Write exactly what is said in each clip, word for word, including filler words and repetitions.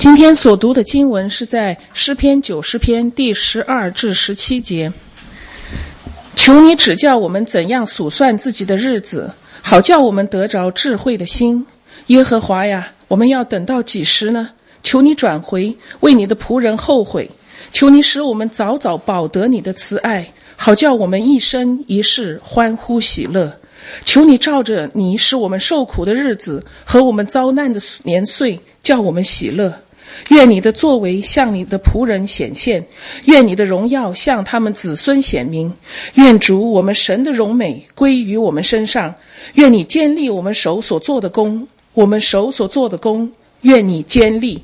今天所读的经文是在诗篇九十篇第十二至十七节。求你指教我们怎样数算自己的日子，好叫我们得着智慧的心。耶和华呀，我们要等到几时呢？求你转回，为你的仆人后悔。求你使我们早早饱得你的慈爱，好叫我们一生一世欢呼喜乐。求你照着你使我们受苦的日子和我们遭难的年岁，叫我们喜乐。愿你的作为向你的仆人显现，愿你的荣耀向他们子孙显明。愿主我们神的荣美归于我们身上。愿你坚立我们手所做的工，我们手所做的工，愿你坚立。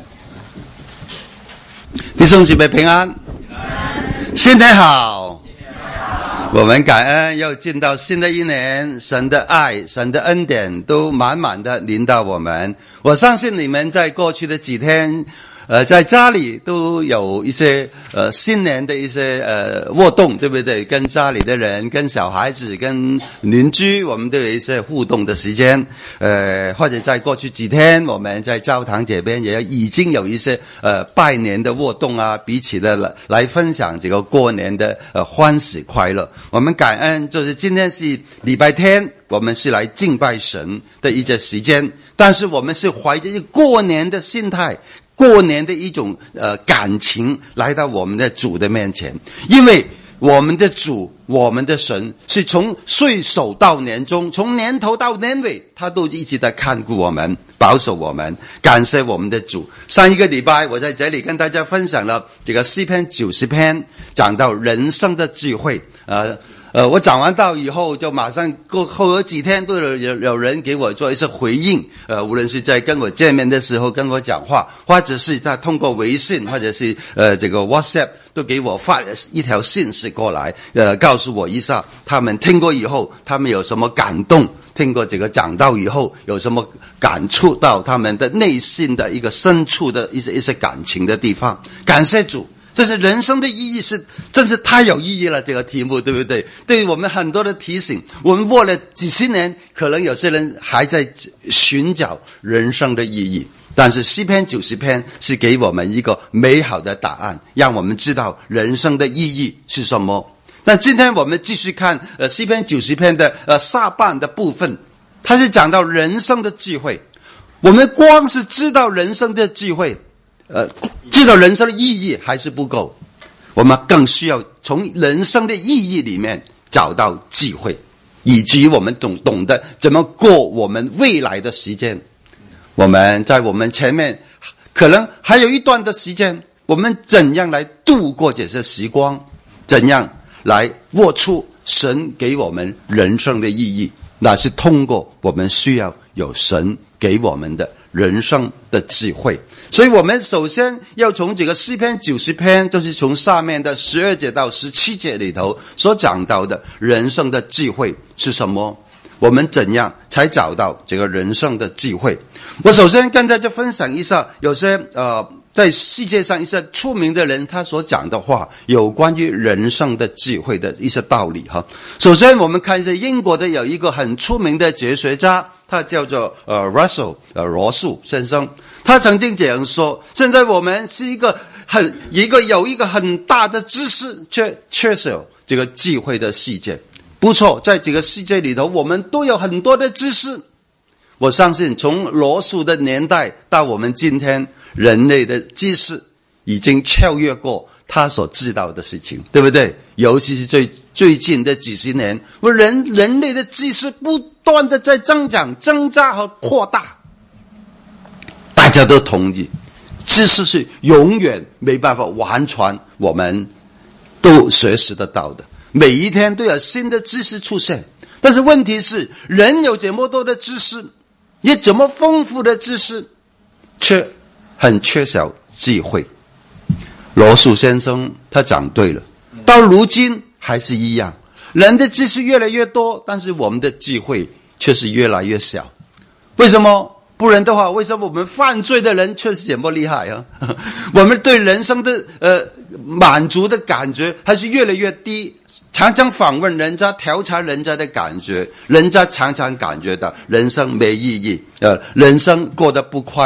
弟兄姊妹平安，新年好。我们感恩又进到新的一年，神的爱神的恩典都满满的临到我们。我相信你们在过去的几天呃，在家里都有一些呃新年的一些呃活动，对不对？跟家里的人、跟小孩子、跟邻居，我们都有一些互动的时间。呃，或者在过去几天，我们在教堂这边也已经有一些呃拜年的活动啊，彼此的来来分享这个过年的呃欢喜快乐。我们感恩，就是今天是礼拜天，我们是来敬拜神的一些时间，但是我们是怀着一个过年的心态。过年的一种呃感情来到我们的主的面前，因为我们的主，我们的神是从岁首到年终，从年头到年尾，他都一直在看顾我们，保守我们。感谢我们的主。上一个礼拜我在这里跟大家分享了这个诗篇九十篇，讲到人生的智慧。呃呃，我讲完到以后，就马上过后几天都有有有人给我做一些回应，呃，无论是在跟我见面的时候跟我讲话，或者是在通过微信，或者是呃这个 WhatsApp 都给我发了一条信息过来，呃，告诉我一下他们听过以后，他们有什么感动，听过这个讲道以后有什么感触到他们的内心的一个深处的一些一些感情的地方。感谢主。这是人生的意义，是真是太有意义了，这个题目对不对？对于我们很多的提醒，我们过了几十年，可能有些人还在寻找人生的意义，但是诗篇九十篇是给我们一个美好的答案，让我们知道人生的意义是什么。那今天我们继续看呃诗篇九十篇的呃下半的部分，它是讲到人生的智慧。我们光是知道人生的智慧呃，知道人生的意义还是不够，我们更需要从人生的意义里面找到智慧，以至于我们懂懂得怎么过我们未来的时间。我们在我们前面可能还有一段的时间，我们怎样来度过这些时光，怎样来握出神给我们人生的意义，那是通过我们需要有神给我们的人生的智慧。所以我们首先要从这个诗篇九十篇，就是从上面的十二节到十七节里头所讲到的人生的智慧是什么，我们怎样才找到这个人生的智慧。我首先跟大家分享一下有些呃在世界上一些出名的人他所讲的话，有关于人生的智慧的一些道理哈。首先我们看一下英国的有一个很出名的哲学家，他叫做呃 Russell 呃罗素先生。他曾经这样说，现在我们是一个很一个有一个很大的知识，却缺少这个智慧的世界。不错，在这个世界里头我们都有很多的知识，我相信从罗素的年代到我们今天，人类的知识已经超越过他所知道的事情，对不对？尤其是最最近的几十年，人人类的知识不断的在增长、增加和扩大。大家都同意，知识是永远没办法完全我们都学习得到的，每一天都有新的知识出现。但是问题是，人有这么多的知识，也这么丰富的知识，却很缺少智慧。罗素先生他讲对了，到如今还是一样，人的知识越来越多，但是我们的智慧却是越来越小。为什么？不然的话，为什么我们犯罪的人确实这么厉害啊？我们对人生的呃满足的感觉还是越来越低。常常访问人家，调查人家的感觉，人家常常感觉到人生没意义，呃，人生过得不快乐。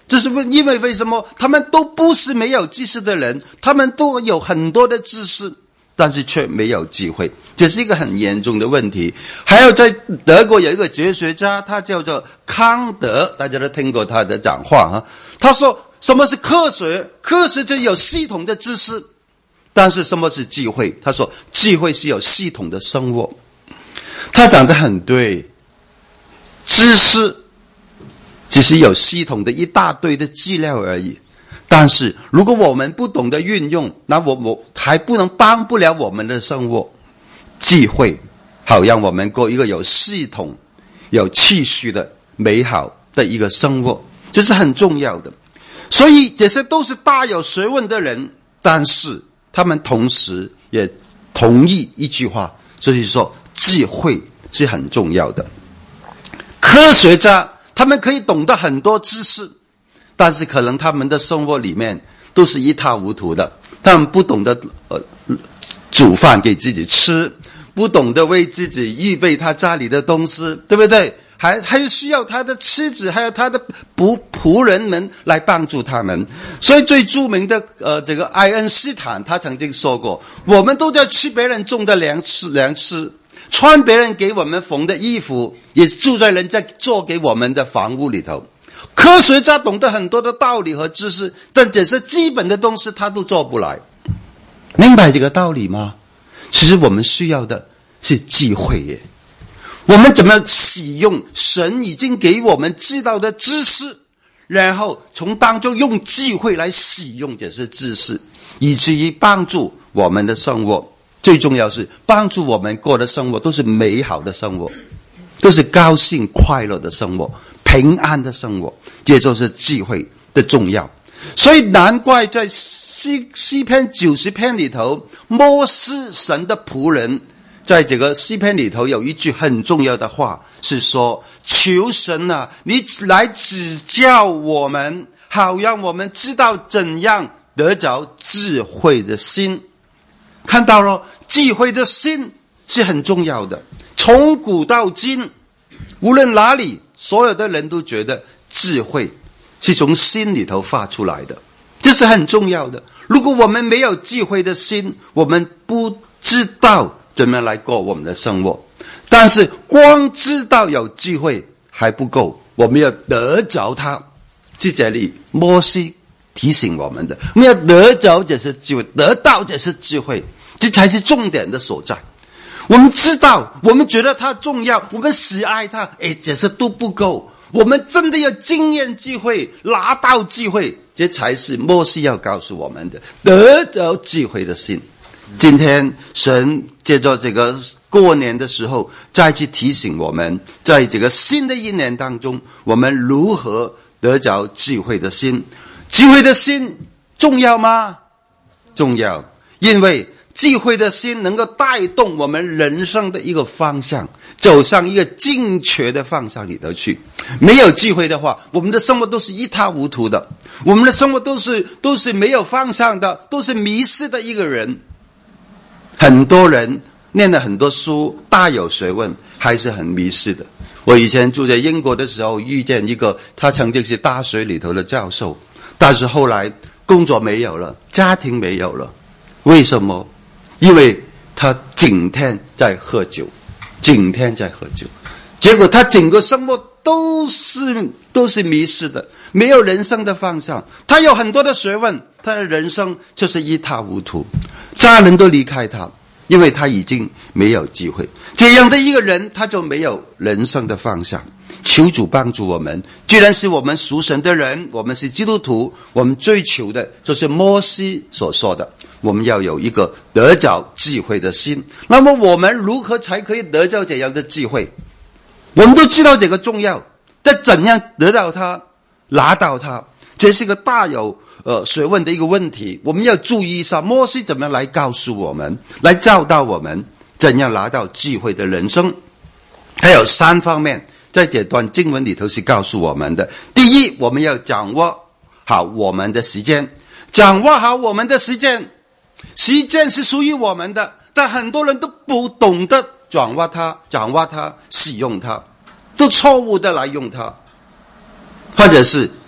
这是因为为什么？他们都不是没有知识的人，他们都有很多的知识，但是却没有机会，这是一个很严重的问题。还有在德国有一个哲学家，他叫做康德，大家都听过他的讲话啊。他说什么是科学？科学就有系统的知识，但是什么是智慧？他说智慧是有系统的生活。他讲得很对，知识只是有系统的一大堆的资料而已，但是如果我们不懂得运用，那我我还不能帮不了我们的生活。智慧好让我们过一个有系统有秩序的美好的一个生活，这是很重要的。所以这些都是大有学问的人，但是他们同时也同意一句话，就是说智慧是很重要的。科学家他们可以懂得很多知识，但是可能他们的生活里面都是一塌糊涂的。他们不懂得呃煮饭给自己吃，不懂得为自己预备他家里的东西，对不对？还还需要他的妻子还有他的仆仆人们来帮助他们。所以最著名的呃这个爱因斯坦他曾经说过，我们都在吃别人种的粮食粮食，穿别人给我们缝的衣服，也住在人家做给我们的房屋里头。科学家懂得很多的道理和知识，但这些基本的东西他都做不来。明白这个道理吗？其实我们需要的是智慧耶。我们怎么使用神已经给我们知道的知识，然后从当中用智慧来使用这些知识，以至于帮助我们的生活。最重要是帮助我们过的生活都是美好的生活，都是高兴快乐的生活，平安的生活，这就是智慧的重要。所以难怪在诗诗篇九十篇里头，摩西神的仆人在这个诗篇里头有一句很重要的话，是说求神啊，你来指教我们，好让我们知道怎样得着智慧的心。看到了，智慧的心是很重要的。从古到今，无论哪里，所有的人都觉得智慧是从心里头发出来的，这是很重要的。如果我们没有智慧的心，我们不知道怎么来过我们的生活。但是光知道有智慧还不够，我们要得着它。是这里摩西提醒我们的，我们要得着这些智慧，得到这些智慧，这才是重点的所在。我们知道，我们觉得它重要，我们喜爱它，诶，这些都不够。我们真的要经验智慧，拿到智慧，这才是摩西要告诉我们的，得着智慧的心。今天神借着这个过年的时候，再次提醒我们，在这个新的一年当中，我们如何得着智慧的心。智慧的心重要吗？重要，因为智慧的心能够带动我们人生的一个方向，走上一个正确的方向里头去。没有智慧的话，我们的生活都是一塌糊涂的，我们的生活都是都是没有方向的，都是迷失的一个人。很多人念了很多书，大有学问，还是很迷失的。我以前住在英国的时候，遇见一个他曾经是大学里头的教授，但是后来工作没有了，家庭没有了。为什么？因为他整天在喝酒，整天在喝酒，结果他整个生活都是都是迷失的，没有人生的方向。他有很多的学问，他的人生就是一塌糊涂，家人都离开他，因为他已经没有机会。这样的一个人，他就没有人生的方向。求主帮助我们，既然是我们属神的人，我们是基督徒，我们追求的就是摩西所说的，我们要有一个得着智慧的心。那么我们如何才可以得着这样的智慧？我们都知道这个重要，但怎样得到它，拿到它，这是个大有呃学问的一个问题。我们要注意一下，摩西怎么样来告诉我们，来教导我们怎样拿到智慧的人生。还有三方面，在这段经文里头是告诉我们的。第一，我们要掌握好我们的时间，掌握好我们的时间。时间是属于我们的，但很多人都不懂得掌握它，掌握它，使用它，都错误的来用它，或者是不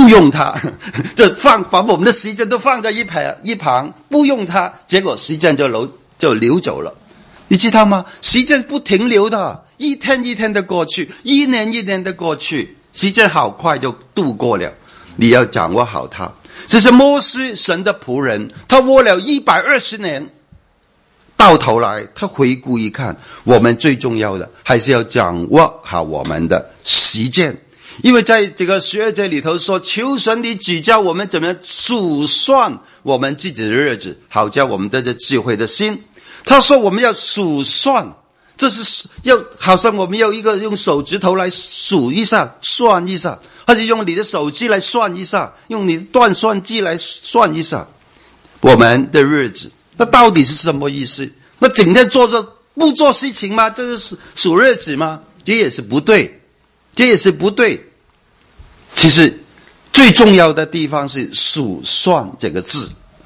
用它，就放把我们的时间都放在一旁一旁，不用它，结果时间就流就流走了。你知道吗？时间不停留的，一天一天的过去，一年一年的过去，时间好快就度过了。你要掌握好它。这是摩西神的仆人，他活了一百二十年，到头来他回顾一看，我们最重要的还是要掌握好我们的时间。因为在这个十二节里头说，求神你指教我们怎么样数算我们自己的日子，好叫我们得着智慧的心。他说我们要数算，这是要好像我们要一个用手指头来数一下算一下，或者用你的手机来算一下，用你的断算机来算一下我们的日子。那到底是什么意思？那整天做着不做事情吗？这是数日子吗？这也是不对，这也是不对。其实最重要的地方是数算这个字，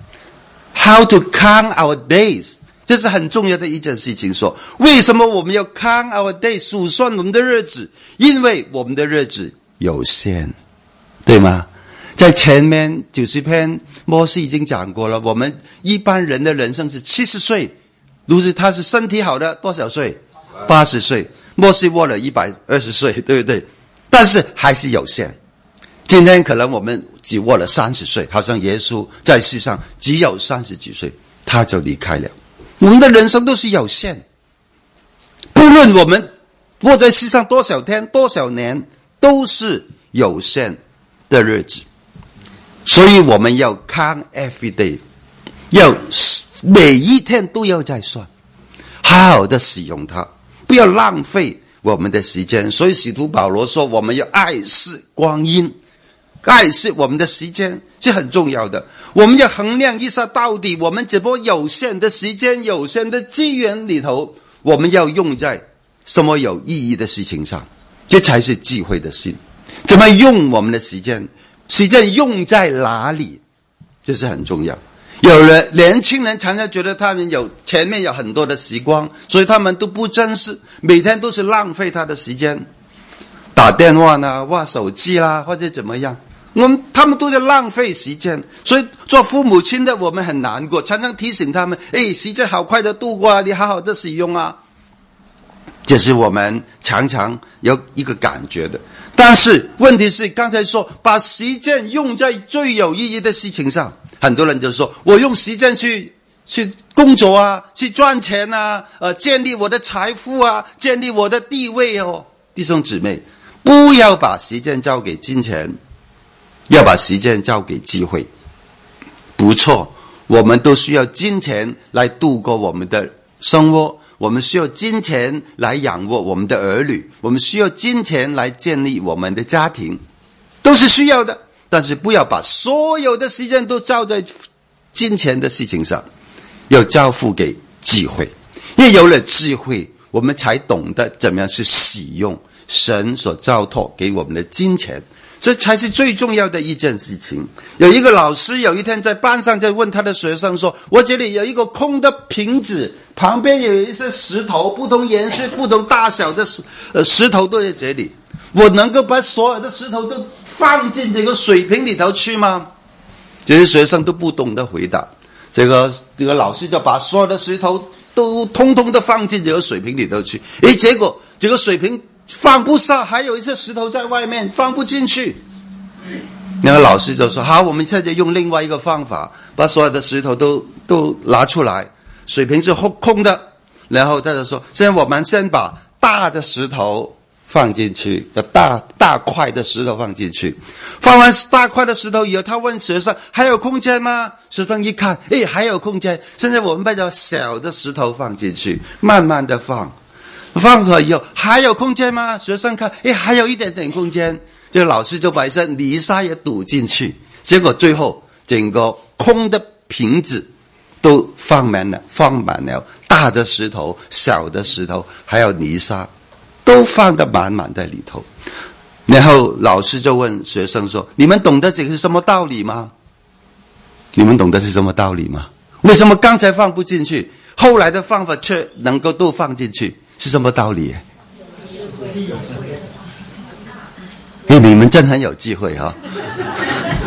How to count our days， 这是很重要的一件事情。说为什么我们要 count our days， 数算我们的日子？因为我们的日子有限，对吗？在前面九十篇摩西已经讲过了，我们一般人的人生是七十岁，如果他是身体好的多少岁？八十岁。摩西活了一百二十岁，对不对？但是还是有限。今天可能我们只活了三十岁，好像耶稣在世上只有三十几岁他就离开了。我们的人生都是有限，不论我们活在世上多少天多少年，都是有限的日子。所以我们要 count every day， 要每一天都要在算，好好的使用它，不要浪费我们的时间。所以使徒保罗说我们要爱惜光阴，爱惜我们的时间是很重要的。我们要衡量一下，到底我们这波有限的时间有限的资源里头，我们要用在什么有意义的事情上，这才是智慧的心。怎么用我们的时间，时间用在哪里，这是很重要。有人年轻人常常觉得他们有前面有很多的时光，所以他们都不珍惜，每天都是浪费他的时间，打电话啦、玩手机啦，或者怎么样，我们他们都在浪费时间。所以做父母亲的我们很难过，常常提醒他们，诶，时间好快的度过啊，你好好的使用啊。这是我们常常有一个感觉的。但是问题是，刚才说把时间用在最有意义的事情上，很多人就说我用时间去去工作啊，去赚钱啊，呃，建立我的财富啊，建立我的地位哦。弟兄姊妹，不要把时间交给金钱，要把时间交给机会。不错，我们都需要金钱来度过我们的生活，我们需要金钱来养活我们的儿女，我们需要金钱来建立我们的家庭，都是需要的。但是不要把所有的时间都交在金钱的事情上，要交付给智慧。因为有了智慧，我们才懂得怎么样去使用神所交托给我们的金钱，这才是最重要的一件事情。有一个老师有一天在班上在问他的学生说，我这里有一个空的瓶子，旁边有一些石头，不同颜色不同大小的石、呃、石头都在这里，我能够把所有的石头都放进这个水瓶里头去吗？这些学生都不懂得回答。这个这个老师就把所有的石头都通通的放进这个水瓶里头去，诶，结果这个水瓶放不下，还有一些石头在外面放不进去。那个老师就说，好，我们现在用另外一个方法，把所有的石头都都拿出来，水瓶是空的，然后他就说，现在我们先把大的石头放进去，大大块的石头放进去。放完大块的石头以后，他问学生还有空间吗？学生一看，诶，还有空间。现在我们把小的石头放进去，慢慢的放，放好以后还有空间吗？学生看，诶，还有一点点空间。这个老师就把一些泥沙也堵进去，结果最后整个空的瓶子都放满了，放满了大的石头、小的石头，还有泥沙，都放得满满在里头。然后老师就问学生说，你们懂得这个是什么道理吗？你们懂得是什么道理吗？为什么刚才放不进去，后来的方法却能够都放进去，是什么道理？哎，你们真很有智慧哈、哦！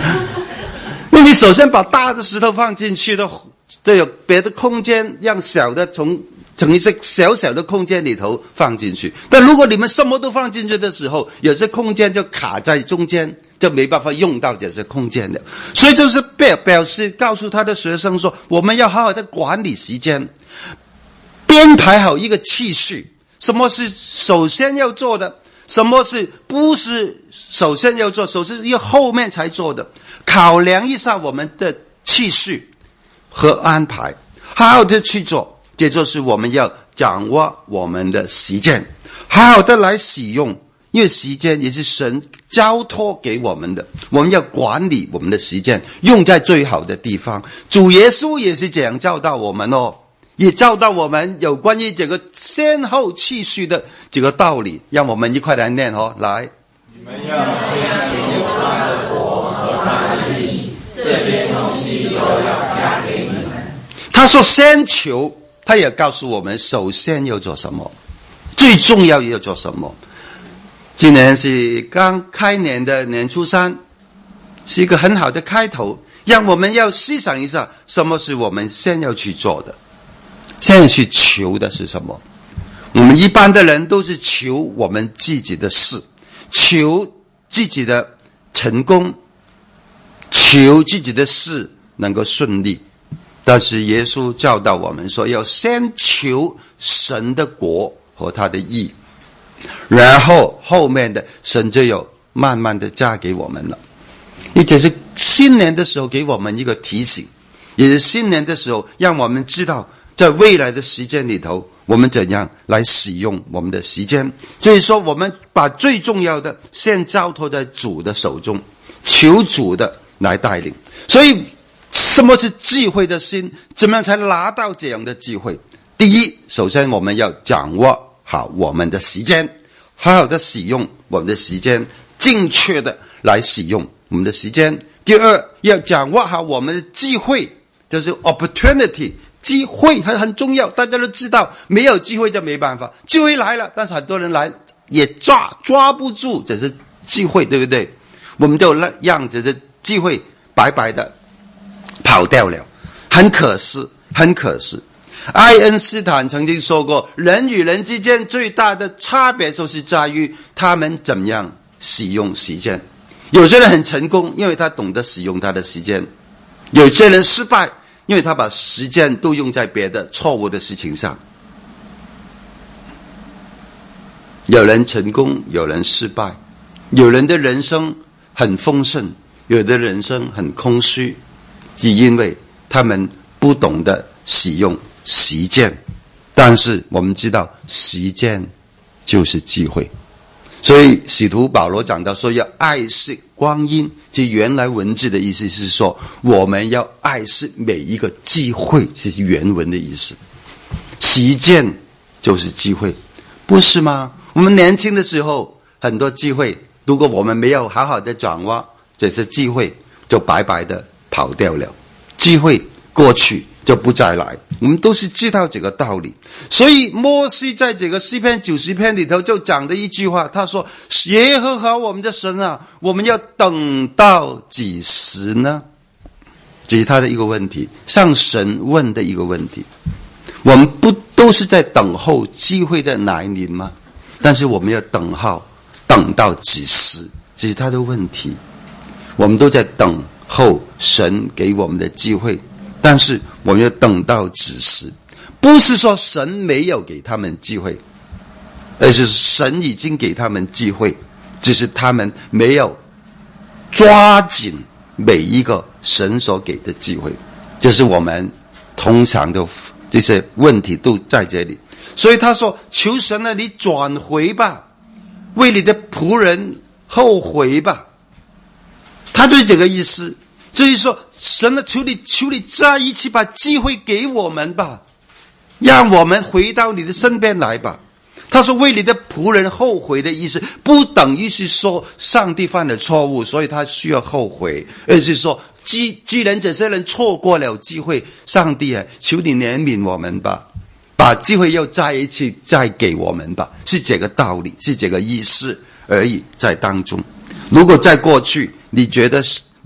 那你首先把大的石头放进去的，都有别的空间，让小的从从一些小小的空间里头放进去。但如果你们什么都放进去的时候，有些空间就卡在中间，就没办法用到这些空间了。所以就是表表示告诉他的学生说，我们要好好的管理时间，编排好一个次序，什么是首先要做的，什么是不是首先要做，首先要后面才做的，考量一下我们的次序和安排，好好的去做。这就是我们要掌握我们的时间，好好的来使用，因为时间也是神交托给我们的，我们要管理我们的时间，用在最好的地方。主耶稣也是这样教导我们哦，也教导我们有关于这个先后次序的这个道理，让我们一块来念哦。来， 你们要先求他的国和他的义，这些东西都要加给你们。 他说先求，他也告诉我们首先要做什么，最重要要做什么。今年是刚开年的年初三，是一个很好的开头，让我们要思想一下，什么是我们先要去做的，先要去求的是什么。我们一般的人都是求我们自己的事，求自己的成功，求自己的事能够顺利。但是耶稣教导我们说，要先求神的国和他的义，然后后面的神就有慢慢的加给我们了。也就是新年的时候给我们一个提醒，也是新年的时候让我们知道在未来的时间里头，我们怎样来使用我们的时间。所以说我们把最重要的先交托在主的手中，求主的来带领。所以什么是智慧的心？怎么样才拿到这样的智慧？第一，首先我们要掌握好我们的时间，好好的使用我们的时间，正确的来使用我们的时间。第二，要掌握好我们的机会，就是 opportunity， 机会它很重要，大家都知道，没有机会就没办法。机会来了，但是很多人来也抓抓不住这是机会，对不对？我们就让这些机会白白的跑掉了，很可惜，很可惜。爱因斯坦曾经说过，人与人之间最大的差别就是在于他们怎么样使用时间。有些人很成功，因为他懂得使用他的时间；有些人失败，因为他把时间都用在别的错误的事情上。有人成功，有人失败，有人的人生很丰盛，有的人生很空虚，是因为他们不懂得使用时间。但是我们知道时间就是机会，所以使徒保罗讲到说要爱惜光阴，其原来文字的意思是说我们要爱惜每一个机会，是原文的意思。时间就是机会，不是吗？我们年轻的时候很多机会，如果我们没有好好的掌握这些机会，就白白的跑掉了，机会过去就不再来，我们都是知道这个道理。所以摩西在这个诗篇九十篇里头就讲的一句话，他说耶和华我们的神啊，我们要等到几时呢？这是他的一个问题，向神问的一个问题。我们不都是在等候机会的来临吗？但是我们要等候等到几时，这是他的问题。我们都在等候神给我们的机会，但是我们要等到几时？不是说神没有给他们机会，而是神已经给他们机会，只是他们没有抓紧每一个神所给的机会。这是我们通常的这些问题都在这里。所以他说求神啊，你转回吧，为你的仆人后悔吧。他对这个意思，所以说神啊，求你求你再一次把机会给我们吧，让我们回到你的身边来吧。他说为你的仆人后悔的意思，不等于是说上帝犯了错误，所以他需要后悔，而是说既既然这些人错过了机会，上帝啊，求你怜悯我们吧，把机会又再一次再给我们吧，是这个道理，是这个意思而已在当中。如果在过去你觉得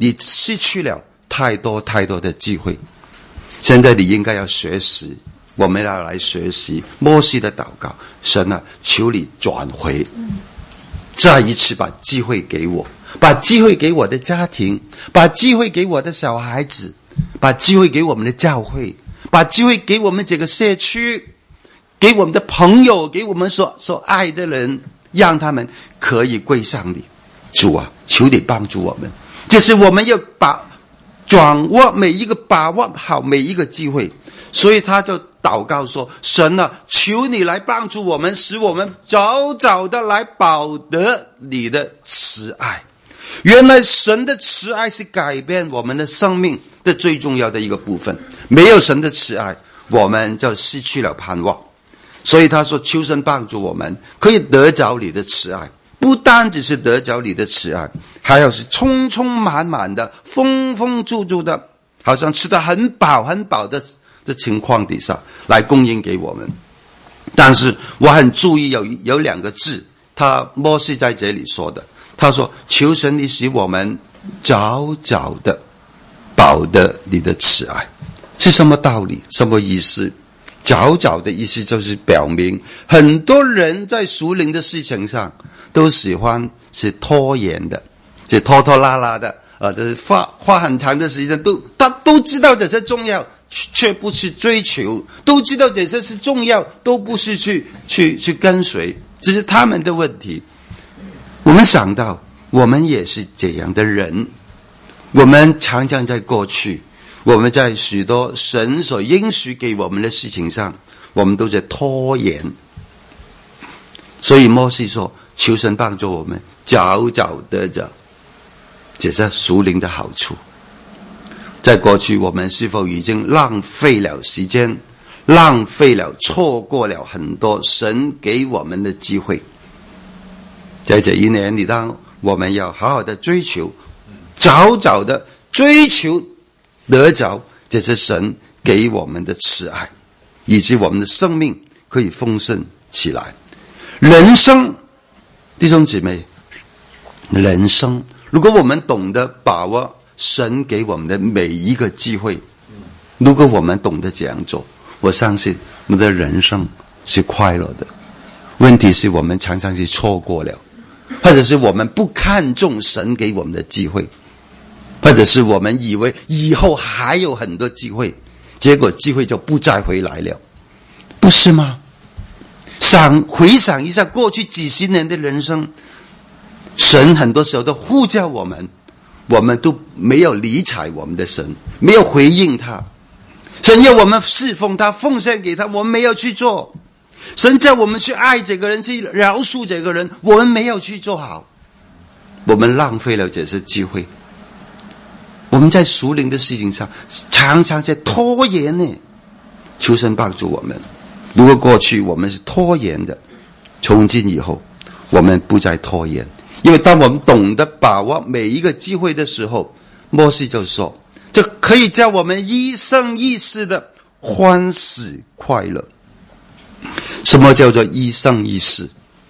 你失去了太多太多的机会。现在你应该要学习，我们要来学习摩西的祷告。神啊，求你转回，再一次把机会给我，把机会给我的家庭，把机会给我的小孩子，把机会给我们的教会，把机会给我们这个社区，给我们的朋友，给我们所所爱的人，让他们可以归向你。主啊，求你帮助我们，就是我们要把掌握每一个，把握好每一个机会。所以他就祷告说，神啊，求你来帮助我们，使我们早早的来保得你的慈爱。原来神的慈爱是改变我们的生命的最重要的一个部分，没有神的慈爱，我们就失去了盼望。所以他说，求神帮助我们可以得着你的慈爱，不单只是得着你的慈爱，还要是充充满满的，丰丰足足的，好像吃得很饱很饱的的情况底下来供应给我们。但是我很注意有有两个字，他摩西在这里说的，他说，求神你使我们早早的保得你的慈爱。是什么道理？什么意思？早早的意思就是表明很多人在属灵的事情上都喜欢是拖延的，是拖拖拉拉的啊，就是花花很长的时间，都他都知道这些重要，却不去追求，都知道这些是重要，都不是去去去跟随，这是他们的问题。我们想到我们也是这样的人，我们常常在过去，我们在许多神所应许给我们的事情上，我们都在拖延。所以摩西说，求神帮助我们早早得着这些属灵的好处。在过去我们是否已经浪费了时间，浪费了，错过了很多神给我们的机会？在这一年里，当我们要好好的追求，早早的追求得着这是神给我们的慈爱，以及我们的生命可以丰盛起来。人生，弟兄姊妹，人生如果我们懂得把握神给我们的每一个机会，如果我们懂得这样做，我相信我们的人生是快乐的。问题是我们常常是错过了，或者是我们不看重神给我们的机会，或者是我们以为以后还有很多机会，结果机会就不再回来了，不是吗？想回想一下过去几十年的人生，神很多时候都呼叫我们，我们都没有理睬我们的神，没有回应他。神要我们侍奉他，奉献给他，我们没有去做。神叫我们去爱这个人，去饶恕这个人，我们没有去做好，我们浪费了这些机会。我们在属灵的事情上常常在拖延呢，求神帮助我们。如果过去我们是拖延的，从今以后我们不再拖延，因为当我们懂得把握每一个机会的时候，摩西就说，这可以叫我们一生一世的欢喜快乐。什么叫做一生一世？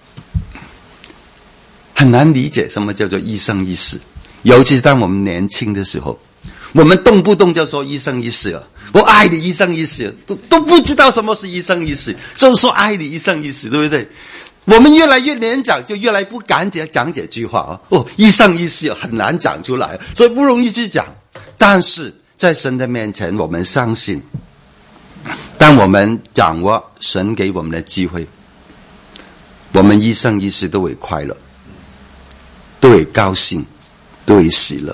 很难理解什么叫做一生一世，尤其是当我们年轻的时候，我们动不动就说一生一世了，我爱你一生一世，都都不知道什么是一生一世，就说爱你一生一世，对不对？我们越来越年长，就越来不敢讲这句话啊！哦，一生一世很难讲出来，所以不容易去讲。但是在神的面前，我们相信，当我们掌握神给我们的机会，我们一生一世都会快乐，都会高兴，都会喜乐。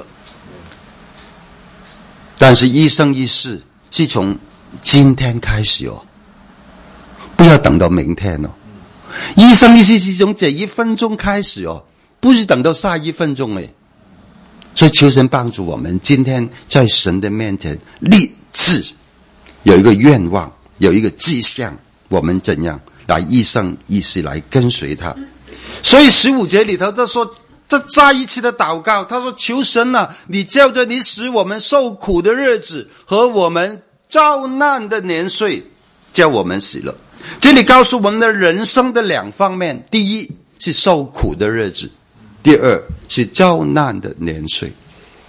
但是一生一世是从今天开始哦，不要等到明天哦。一生一世是从这一分钟开始哦，不是等到下一分钟诶。所以求神帮助我们，今天在神的面前立志，有一个愿望，有一个志向，我们怎样来一生一世来跟随他。所以十五节里头他说，这再一次的祷告，他说，求神啊，你叫着你使我们受苦的日子和我们遭难的年岁，叫我们喜乐。这里告诉我们的人生的两方面，第一是受苦的日子，第二是遭难的年岁。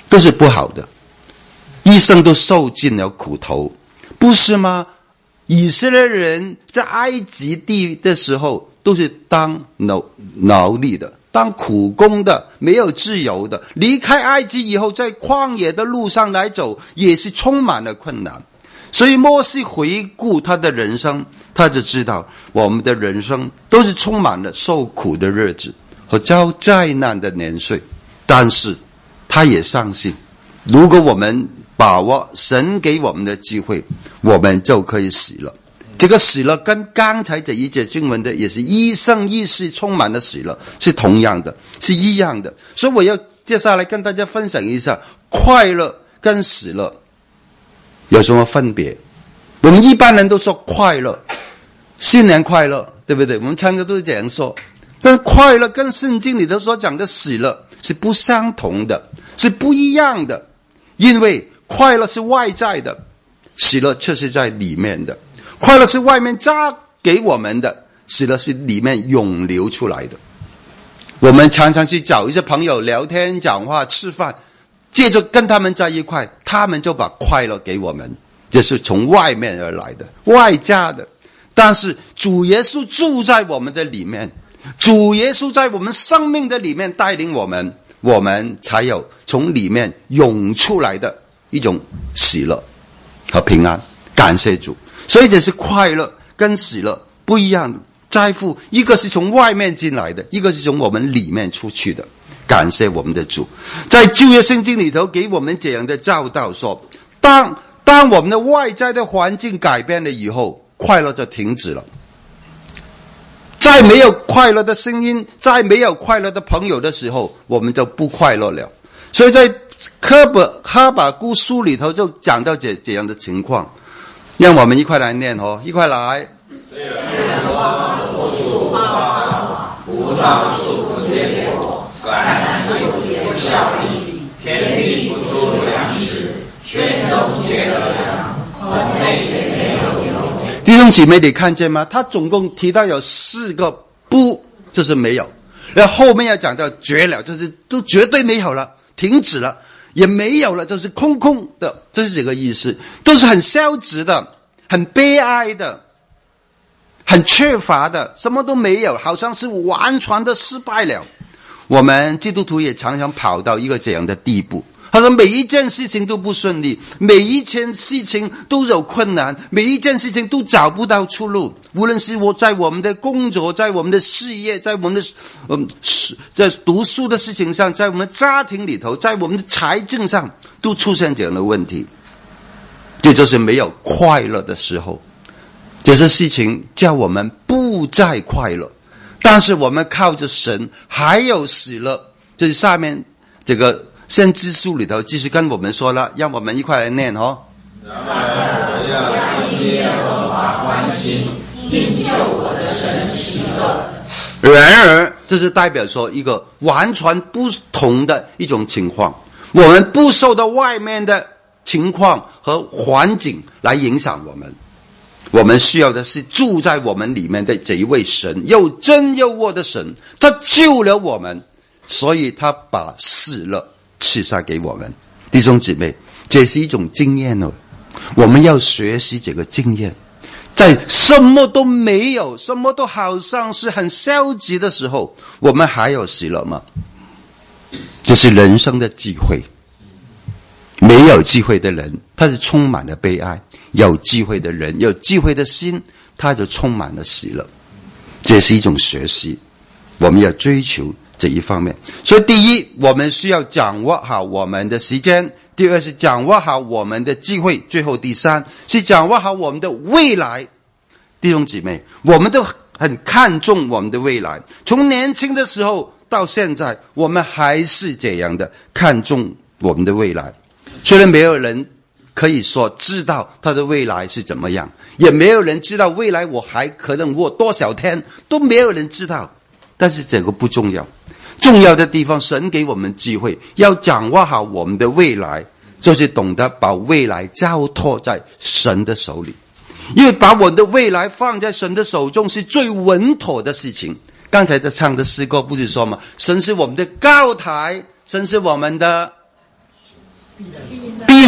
都是不好的，一生都受尽了苦头，不是吗？以色列人在埃及地的时候都是当劳劳力的，当苦工的，没有自由的。离开埃及以后，在旷野的路上来走，也是充满了困难。所以摩西回顾他的人生，他就知道我们的人生都是充满了受苦的日子和遭灾难的年岁。但是他也相信，如果我们把握神给我们的机会，我们就可以喜乐。这个喜乐跟刚才这一节经文的也是一生一世充满了喜乐，是同样的，是一样的。所以我要接下来跟大家分享一下快乐跟喜乐有什么分别。我们一般人都说快乐，新年快乐，对不对？我们常常都是这样说。但是快乐跟圣经里头所讲的喜乐是不相同的，是不一样的。因为快乐是外在的，喜乐却是在里面的。快乐是外面加给我们的，喜乐是里面涌流出来的。我们常常去找一些朋友聊天、讲话、吃饭，接着跟他们在一块，他们就把快乐给我们，这是从外面而来的，外加的。但是主耶稣住在我们的里面，主耶稣在我们生命的里面带领我们，我们才有从里面涌出来的一种喜乐和平安。感谢主。所以这是快乐跟喜乐不一样的，在乎一个是从外面进来的，一个是从我们里面出去的。感谢我们的主。在旧约圣经里头给我们这样的教导说，当当我们的外在的环境改变了以后，快乐就停止了。再没有快乐的声音，再没有快乐的朋友的时候，我们就不快乐了。所以在哈巴哈巴谷书里头就讲到这这样的情况，让我们一块来念哦，一块来。 虽然花果树发花，葡萄树不结果，橄榄树也不效力，田地不出粮食，圈中结了粮，棚内也没有油。 弟兄姐妹，你看见吗？他总共提到有四个不，就是没有。然后后面要讲到绝了，就是都绝对没有了，停止了，也没有了，就是空空的，这是这个意思。都是很消极的，很悲哀的，很缺乏的，什么都没有，好像是完全的失败了。我们基督徒也常常跑到一个这样的地步，他说每一件事情都不顺利，每一件事情都有困难，每一件事情都找不到出路。无论是我在我们的工作，在我们的事业，在我们的嗯在读书的事情上，在我们的家庭里头，在我们的财政上，都出现这样的问题。这就是没有快乐的时候。这些事情叫我们不再快乐，但是我们靠着神还有喜乐。这下面这个先知书里头继续跟我们说了，让我们一块来念哦。 然而我要因耶和华欢心，因救我的神喜乐。 然而这是代表说一个完全不同的一种情况，我们不受到外面的情况和环境来影响我们，我们需要的是住在我们里面的这一位神，又真又恶的神，他救了我们，所以他把喜乐赐下给我们。弟兄姊妹，这是一种经验哦，我们要学习这个经验。在什么都没有，什么都好像是很消极的时候，我们还有喜乐吗？这是人生的机会。没有机会的人，他是充满了悲哀；有机会的人，有机会的心，他就充满了喜乐。这是一种学习，我们要追求这一方面。所以第一，我们需要掌握好我们的时间；第二是掌握好我们的机会；最后第三是掌握好我们的未来。弟兄姊妹，我们都很看重我们的未来，从年轻的时候到现在，我们还是这样的看重我们的未来。虽然没有人可以说知道他的未来是怎么样，也没有人知道未来我还可能活多少天，都没有人知道。但是这个不重要，重要的地方，神给我们机会，要掌握好我们的未来，就是懂得把未来交托在神的手里。因为把我的未来放在神的手中是最稳妥的事情。刚才在唱的诗歌不是说吗？神是我们的高台，神是我们的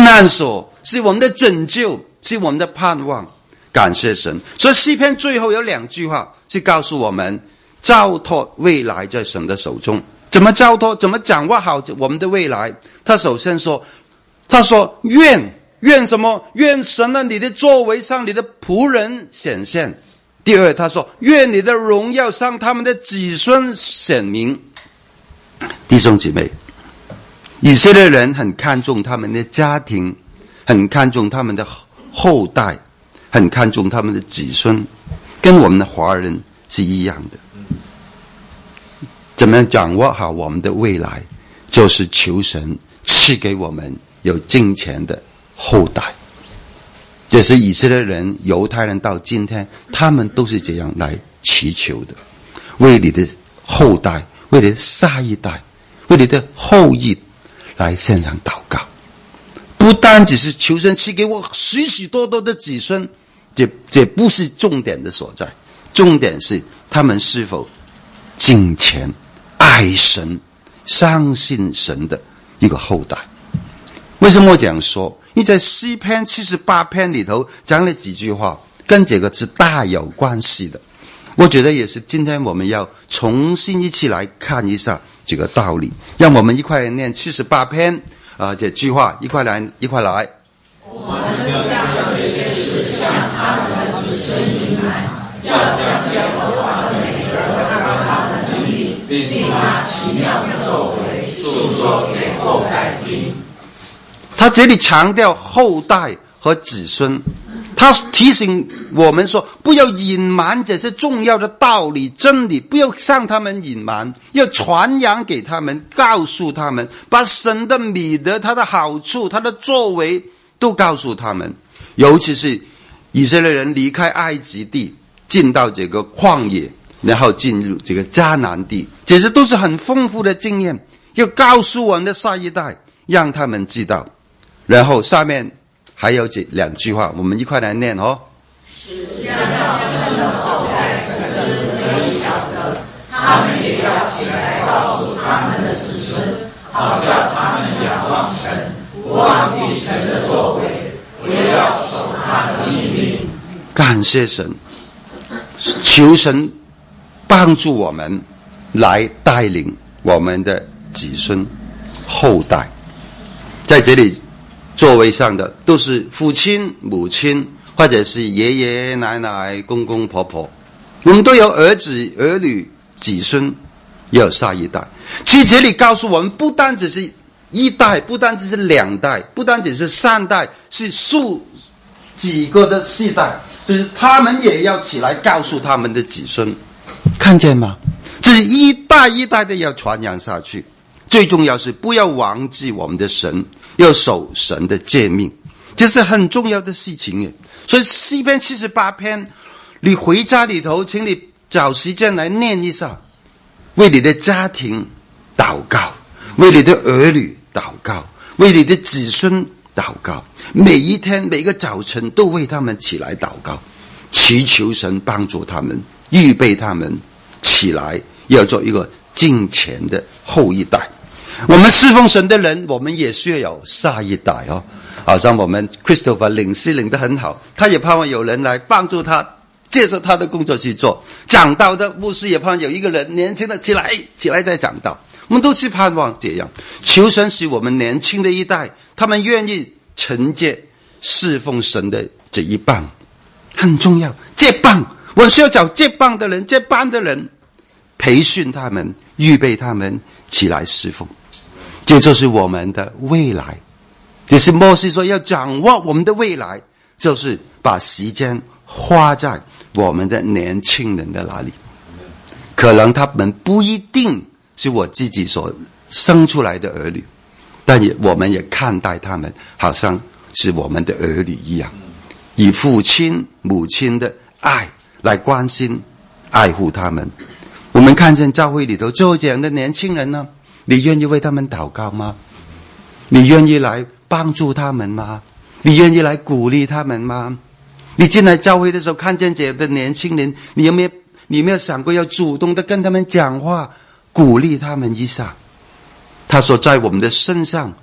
难所，是我们的拯救，是我们的盼望。感谢神。所以诗篇最后有两句话是告诉我们，交托未来在神的手中。怎么交托？怎么掌握好我们的未来？他首先说，他说愿愿什么？愿神啊，你的作为上你的仆人显现。第二，他说愿你的荣耀向他们的子孙显明。弟兄姐妹，以色列人很看重他们的家庭，很看重他们的后代，很看重他们的子孙，跟我们的华人是一样的。怎么样掌握好我们的未来？就是求神赐给我们有金钱的后代。这是以色列人、犹太人到今天，他们都是这样来祈求的：为你的后代，为你的下一代，为你的后裔来献上祷告。不单只是求神赐给我许许多多的子孙，这这不是重点的所在，重点是他们是否敬虔、爱神、相信神的一个后代。为什么我这样说？因为在诗篇七十八篇里头讲了几句话，跟这个是大有关系的。我觉得也是今天我们要重新一起来看一下这个道理。让我们一块来念七十八篇啊、呃，这句话一块来，一块来。 我们将这些事向他们的子孙隐瞒，要将耶和华的美德和他的能力，并他奇妙的作为诉说给后代听。 他这里强调后代和子孙，他提醒我们说，不要隐瞒这些重要的道理真理，不要向他们隐瞒，要传扬给他们，告诉他们，把神的美德、他的好处、他的作为都告诉他们。尤其是以色列人离开埃及地，进到这个旷野，然后进入这个迦南地，这些都是很丰富的经验，要告诉我们的下一代，让他们知道。然后下面还有这两句话，我们一块来念哦。 使将要生的后代子孙可以晓得，他们也要起来告诉他们的子孙，好叫他们仰望神，不忘记神的作为，也要守他的命令。 感谢神，求神帮助我们来带领我们的子孙后代。在这里座位上的都是父亲、母亲，或者是爷爷奶奶、公公婆婆，我们都有儿子、儿女、子孙，也有下一代。其实这里告诉我们，不单只是一代，不单只是两代，不单只是三代，是数几个的世代，就是他们也要起来告诉他们的子孙，看见吗？这是一代一代的要传扬下去。最重要是不要忘记我们的神，要守神的诫命，这是很重要的事情耶。所以诗篇七十八篇，你回家里头，请你找时间来念一下，为你的家庭祷告，为你的儿女祷告，为你的子孙祷告，每一天每个早晨都为他们起来祷告，祈求神帮助他们，预备他们起来，要做一个敬虔的后一代。我们侍奉神的人，我们也需要有下一代哦。好像我们 Christopher 领诗领得很好，他也盼望有人来帮助他，借着他的工作去做。讲道的牧师也盼望有一个人年轻的起来，起来再讲道。我们都是盼望这样，求神使我们年轻的一代，他们愿意承接侍奉神的这一棒，很重要。接棒，我们需要找接棒的人，接班的人，培训他们，预备他们起来侍奉。这就是我们的未来。这是摩西说要掌握我们的未来，就是把时间花在我们的年轻人的那里。可能他们不一定是我自己所生出来的儿女，但也我们也看待他们好像是我们的儿女一样，以父亲母亲的爱来关心爱护他们。我们看见教会里头就这样的年轻人呢，你愿意为他们祷告吗？你愿意来帮助他们吗？你愿意来鼓励他们吗？你进来教会的时候看见这样的年轻人，你有没有你有没有想过要主动的跟他们讲话，鼓励他们一下？他说在我们的身上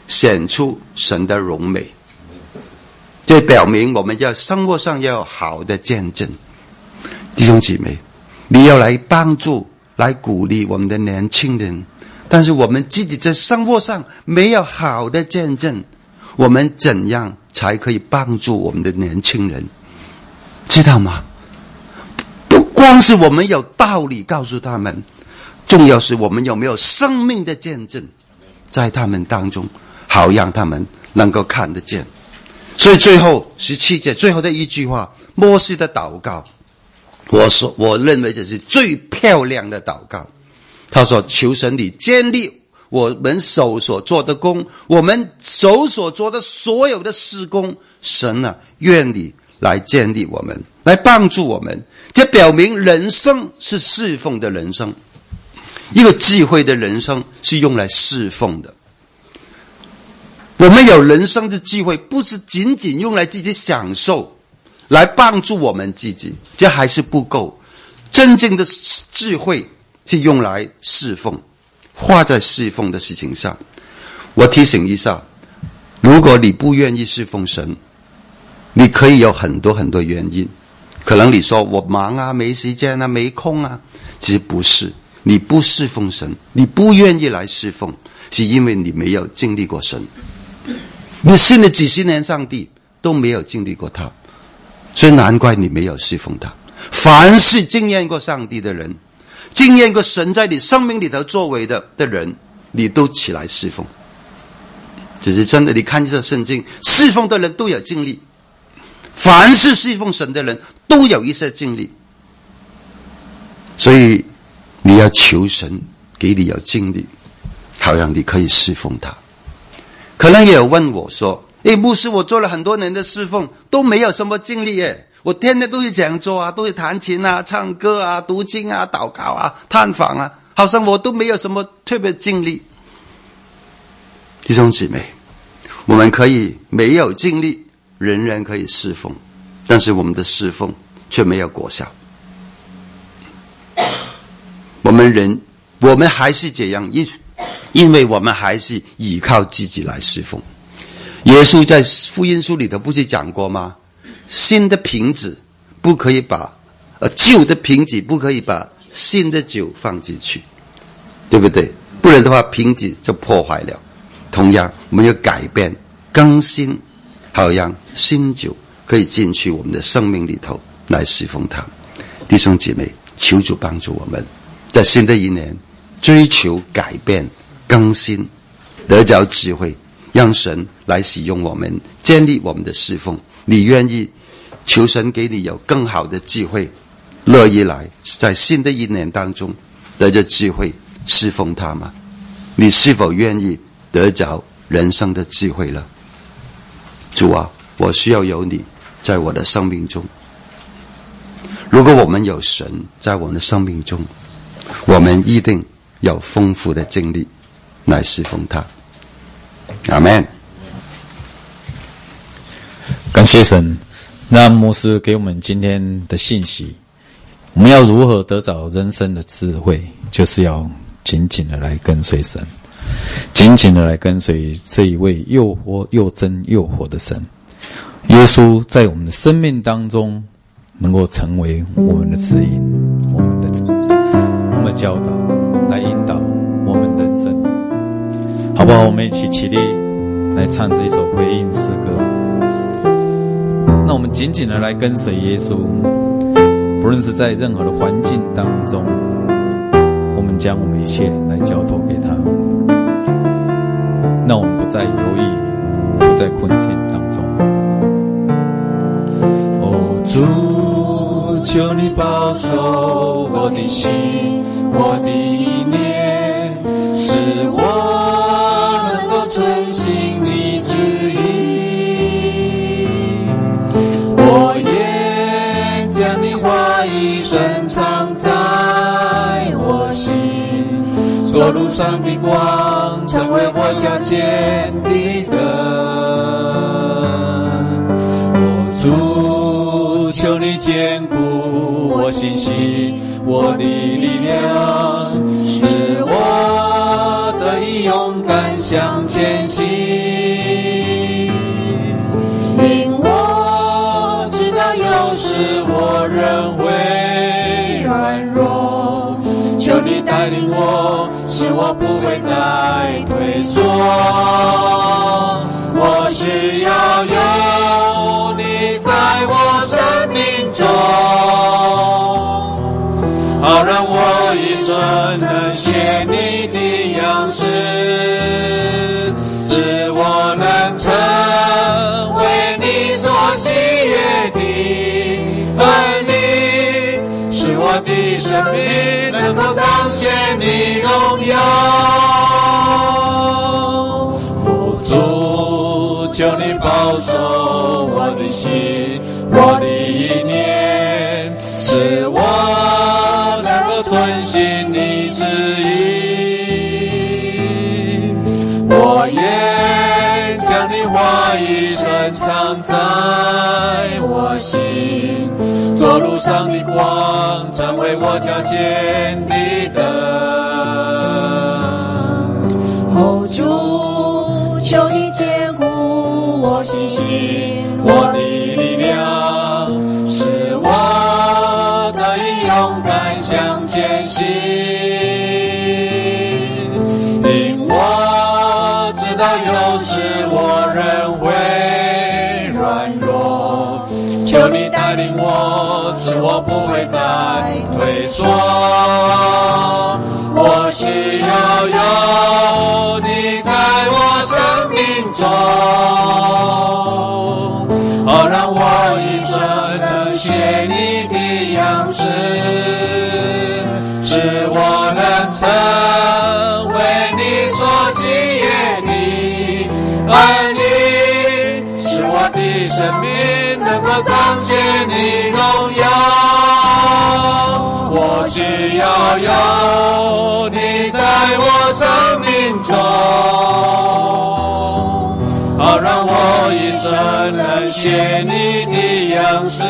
显出神的荣美。这表明我们要生活上要有好的见证。弟兄姐妹，你要来帮助来鼓励我们的年轻人，但是我们自己在生活上没有好的见证，我们怎样才可以帮助我们的年轻人？知道吗？不光是我们有道理告诉他们，重要是我们有没有生命的见证在他们当中，好让他们能够看得见。所以最后十七节最后的一句话，摩西的祷告，我说我认为这是最漂亮的祷告。他说，求神你建立我们手所做的工，我们手所做的所有的事工，神啊，愿你来建立我们，来帮助我们。这表明人生是侍奉的人生，一个智慧的人生是用来侍奉的。我们有人生的智慧，不是仅仅用来自己享受，来帮助我们自己，这还是不够。真正的智慧是用来侍奉，花在侍奉的事情上。我提醒一下，如果你不愿意侍奉神，你可以有很多很多原因，可能你说我忙啊，没时间啊，没空啊，其实不是，你不侍奉神，你不愿意来侍奉，是因为你没有经历过神。你信了几十年上帝都没有经历过他，所以难怪你没有侍奉他。凡是经验过上帝的人，经验过神在你生命里头作为的的人，你都起来侍奉。这是真的，你看这圣经，侍奉的人都有经历，凡是侍奉神的人都有一些经历。所以你要求神给你有经历，好让你可以侍奉他。可能也有问我说，诶，牧师，我做了很多年的侍奉都没有什么经历耶，我天天都是讲座啊，都是弹琴啊，唱歌啊，读经啊，祷告啊，探访啊，好像我都没有什么特别经历。弟兄姊妹，我们可以没有经历，人人可以侍奉，但是我们的侍奉却没有果效。我们人我们还是这样，因为我们还是依靠自己来侍奉。耶稣在福音书里头不是讲过吗？新的瓶子不可以把呃旧的瓶子不可以把新的酒放进去，对不对？不然的话瓶子就破坏了。同样我们要改变更新，好让新酒可以进去我们的生命里头来侍奉他。弟兄姐妹，求主帮助我们在新的一年追求改变更新，得着智慧，让神来使用我们，建立我们的侍奉。你愿意求神给你有更好的智慧，乐意来在新的一年当中得着智慧侍奉他吗？你是否愿意得着人生的智慧了？主啊，我需要有你在我的生命中。如果我们有神在我们的生命中，我们一定有丰富的经历来侍奉他。阿们。 感谢神。那牧师给我们今天的信息，我们要如何得着人生的智慧，就是要紧紧的来跟随神，紧紧的来跟随这一位又活又真又活的神。耶稣在我们的生命当中能够成为我们的指引，我们的我们的教导，来引导我们人生。好不好？我们一起起立来唱这一首回应诗歌。那我们紧紧的来跟随耶稣，不论是在任何的环境当中，我们将我们一切来交托给他。那我们不再犹豫，不在困境当中。 哦，主，求你保守我的心，我的意念，使我能够遵行你旨意。我愿将你话语深藏在我心，做路上的光，成为我脚前的灯。哦，主，求你坚固我信心，我的力量，使我得以勇敢向前行。 我不会再退缩。我需要有你在我生命中，好让我一生能学你的样式，使我能成为你所喜悦的儿女，使我的生命能够彰显你荣耀。我主，求你保守我的心，我的意念，使我能够遵行你旨意。我愿将你话语深藏在我心，做路上的光，成为我脚前的灯。 哦，主，求你坚固我信心， 我的力量，使我得以勇敢向前行。因我知道有时我仍会软弱，求你带领我，使我不会再退缩。我需要有你在我生命中，好让我一生能学你的样式，使我能成为你所喜悦的儿女，使我的生命能够彰显你荣耀。我需要有你在我生命中，好让我一生能学你的样式，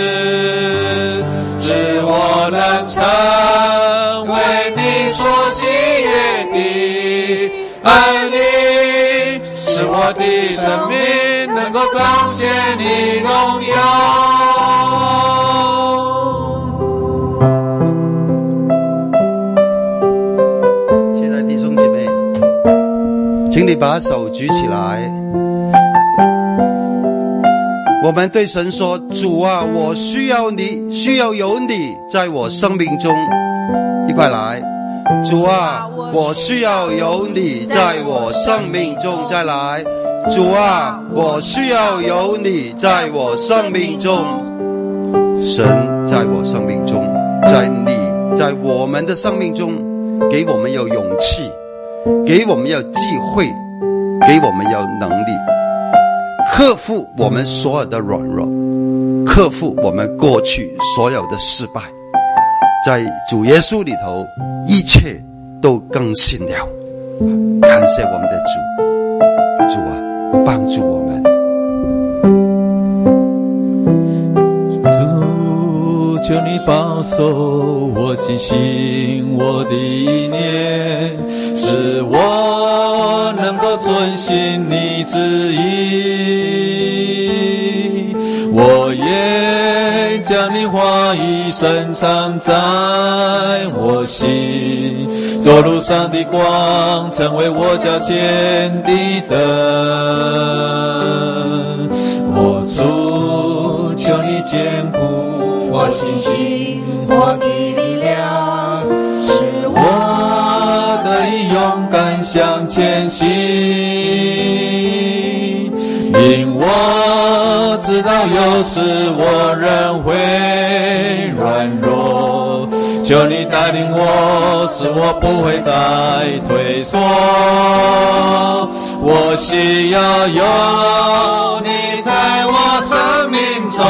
使我能成为你所喜悦的儿女，使我的生命能够彰显你荣耀。 亲爱的弟兄姐妹，请你把手举起来。我们对神说，主啊，我需要你，需要有你在我生命中。一块来，主啊，我需要有你在我生命中。再来，主啊，我需要有你在我生命中。神在我生命中，在你在我们的生命中，给我们有勇气，给我们有机会，给我们有能力，克服我们所有的软弱，克服我们过去所有的失败。在主耶稣里头，一切都更新了。感谢我们的主，主啊，帮助我们。 主，求你保守我信心，我的意念，使我能够遵行你旨意。我愿将你话语深藏在我心，做路上的光，成为我脚前的灯。我主，求你坚固我信心，我的力量，使我得以勇敢向前行。因我知道有时我仍会软弱，求你带领我，使我不会再退缩。我需要有你在我生命中，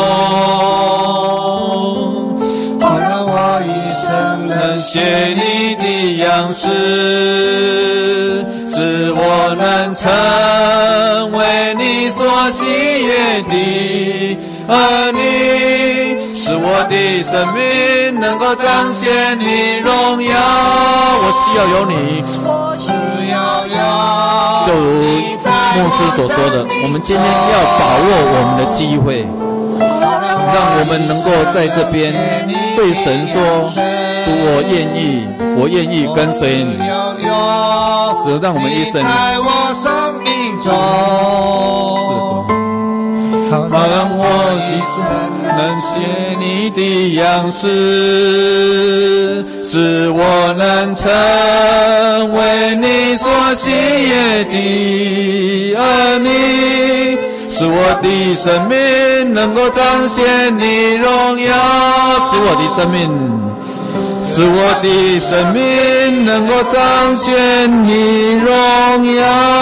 好让我一生能学你的样式，使我能成为你所喜悦的儿女，使我的生命能够彰显你荣耀。我需要有你，我需要有。 就如牧师所说的，我们今天要把握我们的机会，让我们能够在这边对神说，主，我愿意，我愿意跟随你， 永， 是让我们一生在我生命中， 好让我一生能写你的样式，使我能成为你所喜悦的儿女，使我的生命能够彰显你荣耀，使我的生命使我的生命能够彰显你荣耀。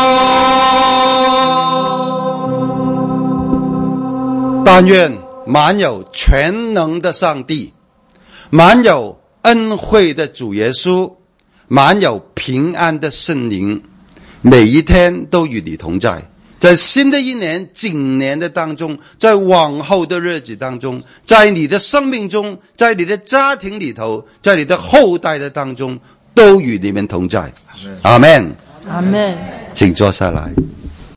但愿满有全能的上帝，满有恩惠的主耶稣，满有平安的圣灵，每一天都与你同在，在新的一年今年的当中，在往后的日子当中，在你的生命中，在你的家庭里头，在你的后代的当中，都与你们同在。阿们， 阿们。 请坐下来。